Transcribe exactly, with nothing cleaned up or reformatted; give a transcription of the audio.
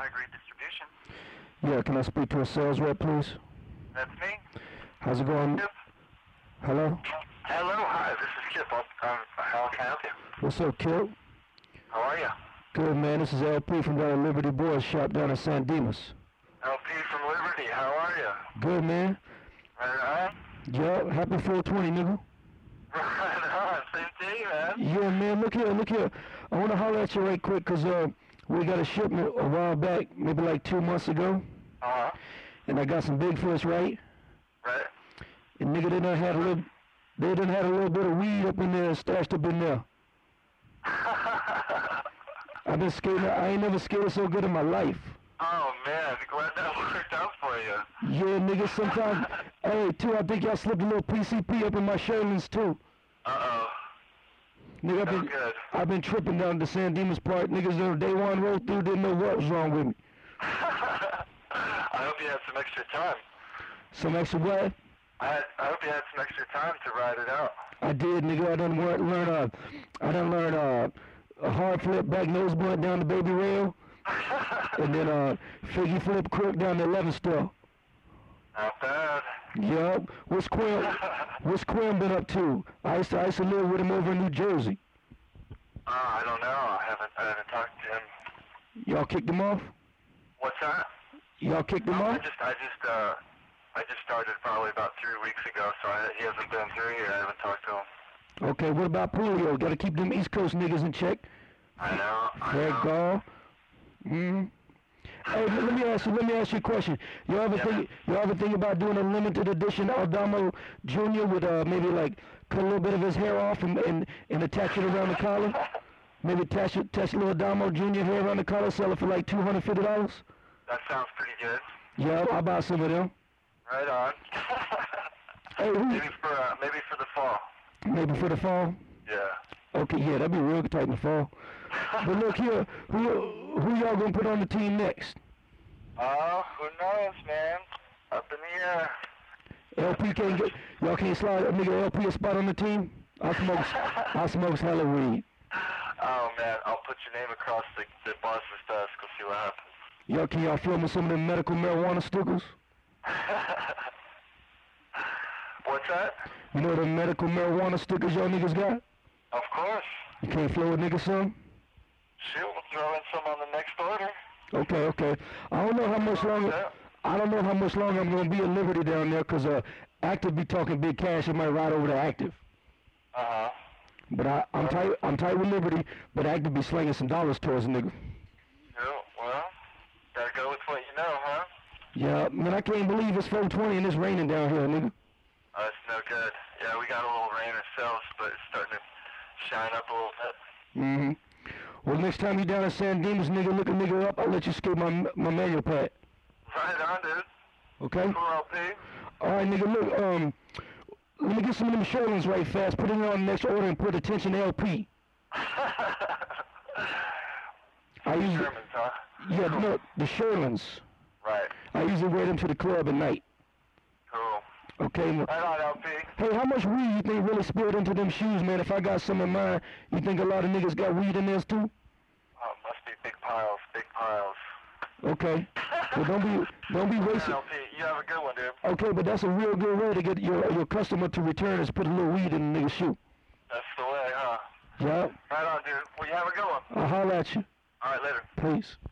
High grade distribution. Yeah, can I speak to a sales rep, please? That's me. How's it going? Kip. Hello? Hello, hi, this is Kip. Um, how can I help you? What's up, Kip? How are you? Good, man. This is L P from down at Liberty Boys Shop down in San Dimas. L P from Liberty, how are you? Good, man. Right on. Yup, happy four twenty, nigga. Right on, same to you, man. Yeah, man, look here, look here. I want to holler at you right quick, because uh, we got a shipment a while back, maybe like two months ago. Uh-huh. And I got some big fish, right? Right. And nigga, they done had a little, they done had a little bit of weed up in there, stashed up in there. I've been skating, I ain't never skated so good in my life. Oh, man, glad that worked out for you. Yeah, nigga, sometimes, hey, too, I think y'all slipped a little P C P up in my Sherlins, too. Uh-oh. Nigga, I've No been, good. I've been tripping down the San Dimas Park. Niggas on day one rolled through, didn't know what was wrong with me. I hope you had some extra time. Some extra what? I, had, I hope you had some extra time to ride it out. I did, nigga. I done learn, learn uh, I done learn uh, a hard flip, back nose blunt down the baby rail, and then uh, figgy flip crook down the eleven still. Not bad. Yup. What's Quim? What's Quim been up to? I used to, I used to live with him over in New Jersey. Uh, I don't know. I haven't, I haven't talked to him. Y'all kicked him off? What's that? Y'all kicked him Oh, I off? just, I just, uh, I just started probably about three weeks ago, so I, he hasn't been through yet. I haven't talked to him. Okay. What about Julio? Got to keep them East Coast niggas in check. I know. I Fred know. Gall. Hmm. Hey, let me ask you. Let me ask you a question. You ever Yeah. think? You ever think about doing a limited edition Aldamo Junior with uh maybe like cut a little bit of his hair off and and, and attach it around the collar? Maybe attach it, attach a little Aldamo Junior hair around the collar, sell it for like two hundred fifty dollars. That sounds pretty good. Yeah, I'll buy some of them. Right on. Hey, who, maybe for, uh, maybe for the fall. maybe for the fall. Yeah. Okay, yeah, that'd be real tight in the fall. But look here, who who y'all gonna put on the team next? Oh, who knows, man? Up in the air. L P can't get, y'all can't slide a nigga L P a spot on the team? I smokes, I smokes hella weed. Oh, man, I'll put your name across the, the boss's desk. We'll see what happens. Y'all, can y'all film with some of them medical marijuana stickers? What's that? You know the medical marijuana stickers y'all niggas got? Of course. You can't flow with niggas some? Shoot, we'll throw in some on the next order. Okay, okay. I don't know how much longer, I don't know how much longer I'm gonna be at Liberty down there, cause uh, Active be talking big cash, it might ride over to Active. Uh-huh. But I, I'm tight, I'm tight with Liberty, but Active be slinging some dollars towards a nigga. Yeah, well, gotta go with what you know, huh? Yeah, man, I can't believe it's four twenty and it's raining down here, nigga. Oh, it's no good. Yeah, we got a little rain ourselves, but it's starting to shine up a little bit. Mm-hmm. Well, next time you down at San Dimas, nigga, look a nigga up, I'll let you skate my my manual pad. Right on, dude. Okay? Cool, L P. Alright, nigga, look, um, let me get some of them Sherlins right fast, put it on the next order and put attention L P. I usually, Shermans, huh? yeah, no, the Sherlins. Right. I usually wear them to the club at night. Cool. Okay, well, Right on, L P. hey, how much weed you think really spilled into them shoes, man? If I got some in mine, you think a lot of niggas got weed in theirs too? Oh, must be big piles, big piles. Okay. Well, don't be, don't be Yeah, wasting. L P, you have a good one, dude. Okay, but that's a real good way to get your your customer to return is put a little weed in the nigga's shoe. That's the way, huh? Yeah. Right on, dude. Well, you have a good one. I'll holler at you. All right, later. Peace.